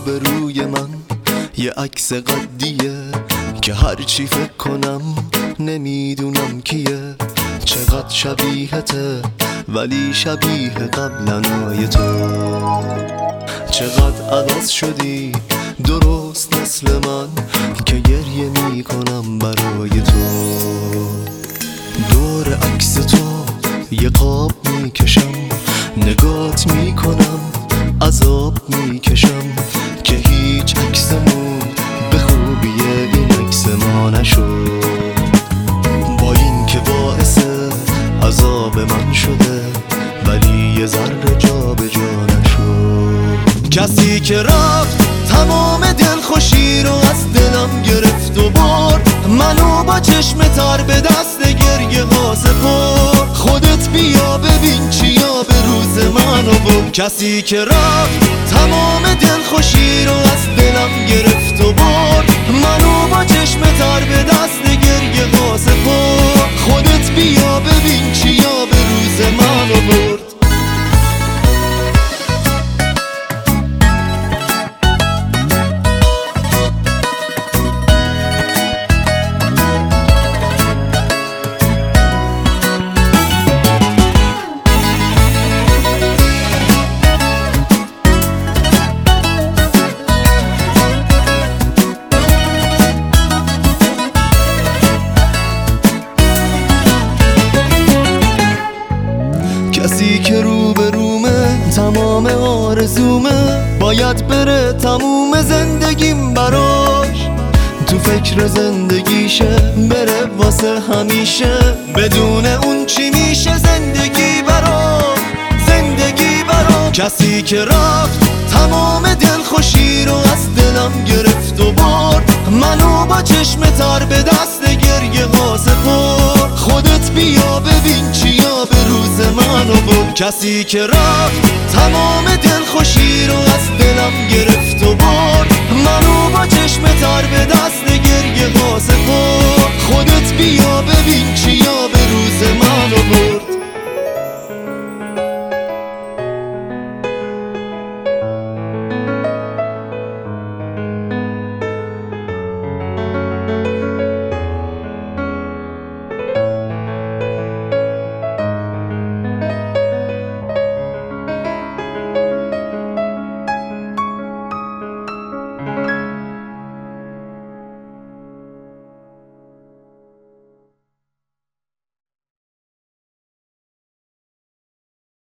روبروی من یه عکس قدیه که هرچی فکر کنم نمیدونم کیه. چقدر شبیهته ولی شبیه قبلنای تو. چقدر عوض شدی درست مثل من که گریه میکنم برای تو. دور عکس تو یه قاب میکشم، نگات میکنم عذاب میکشم که هیچ عکسمون به خوبی این عکس ما نشد. با این که باعث عذاب من شده ولی یه ذره جا به جا نشد. کسی که رفت تمام دلخوشی رو از دلم گرفت و برد، منو با چشم تر به دست گریه ها سپرد. خودت بیا ببین چیا به روز من آورد. کسی که رفت تمام دلخوشی رو از دلم گرفت و برد، منو با چشم تر به دست گریه ها سپرد. خودت بیا ببین چیا به روز من آورد. کسی که روبرومه تمام آرزومه، باید بره تموم زندگیم براش. تو فکر زندگیشه بره واسه همیشه، بدون اون چی میشه زندگی برام، زندگی برام. کسی که رفت تمام دلخوشی رو از دلم گرفت و برد، منو با چشم تر به دست گریه ها سپرد. خودت بیا ببین چیا به روز من آورد. کسی که رفت تمام دلخوشی رو از دلم گرفت و برد، منو با چشم تر به دست گریه ها سپرد.